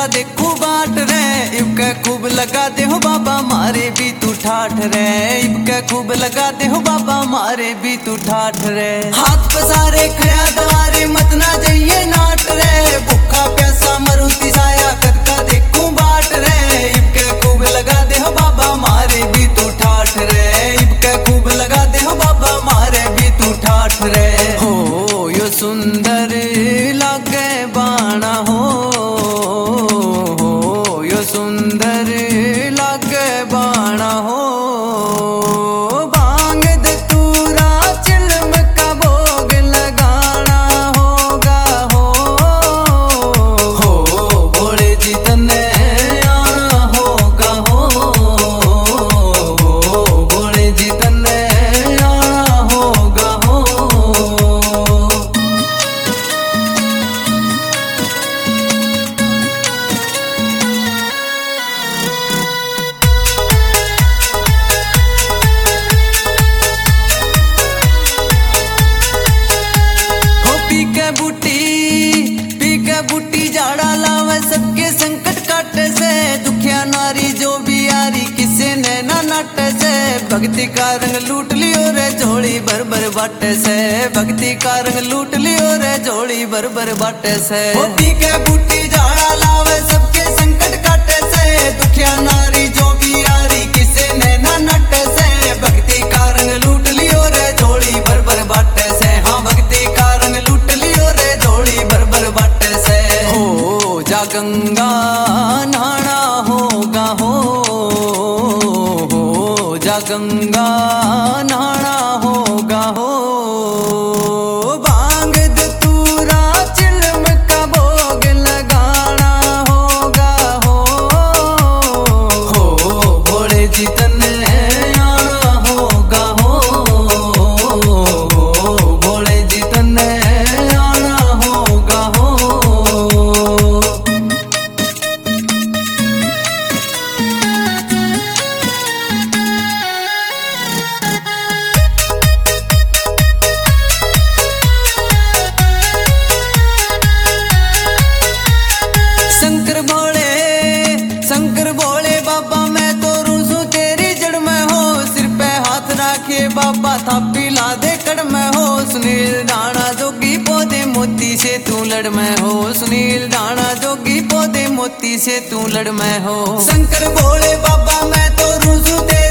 देखू बाट रे, इबके खूब लगा दे हो बाबा मारे भी तू ठाठ रे, इबके खूब लगा दे हो बाबा मारे भी तू ठाठ रे। हाथ पसारे खया द्वारे मत ना जाइए नाट रे, भूखा प्यासा मरुति साया कद का देखू बाट रे, इबके खूब लगा दे हो बाबा मारे भी तू ठाठ रे, इबके खूब लगा दे हो बाबा मारे भी तू ठाठ रे। हो यो सुंदर लागे बाणा हो, यो सुंदर लागे बाणा हो, बांग धतूरा चिलम का भोग लगाना होगा हो भोले जी तने आना होगा हो भोले जी तने आना होगा हो। पी के बूटी झाड़ा लावे सबके संकट काटे से, दुखिया नारी जो भी यारी किसे ने ना नाटे से, भक्ति का रंग लूट लियो रे झोली भर भर बाटे से, भक्ति का रंग लूट लियो रे झोली भर भर बाटे से। पी के बूटी झाड़ा लावे सबके संकट काटे से, दुखिया नारी जो भी यारी किसे ने ना नाटे से, भक्ति का रंग लूट लियो रे झोली भर भर बाटे से। हाँ भक्ति का रंग लूट लियो रे झोली भर भर बाटे से। हो जा गंगा नहाना होगा हो जा गंगा नहाना होगा हो, बांग धतूरा चिलम का भोग लगाना होगा हो भोले जी तने आना होगा हो भोले जी तने आना होगा हो। शंकर भोले बाबा मैं तो रूसू तेरी जड़ में हो, सिर पे हाथ राखे बाबा थापी ला दे कड़ में हो, सुनील दाना जोगी पौधे मोती से तू लड़ में हो, सुनील दाना जोगी पौधे मोती से तू लड़ में हो। शंकर भोले बाबा मैं तो रूसू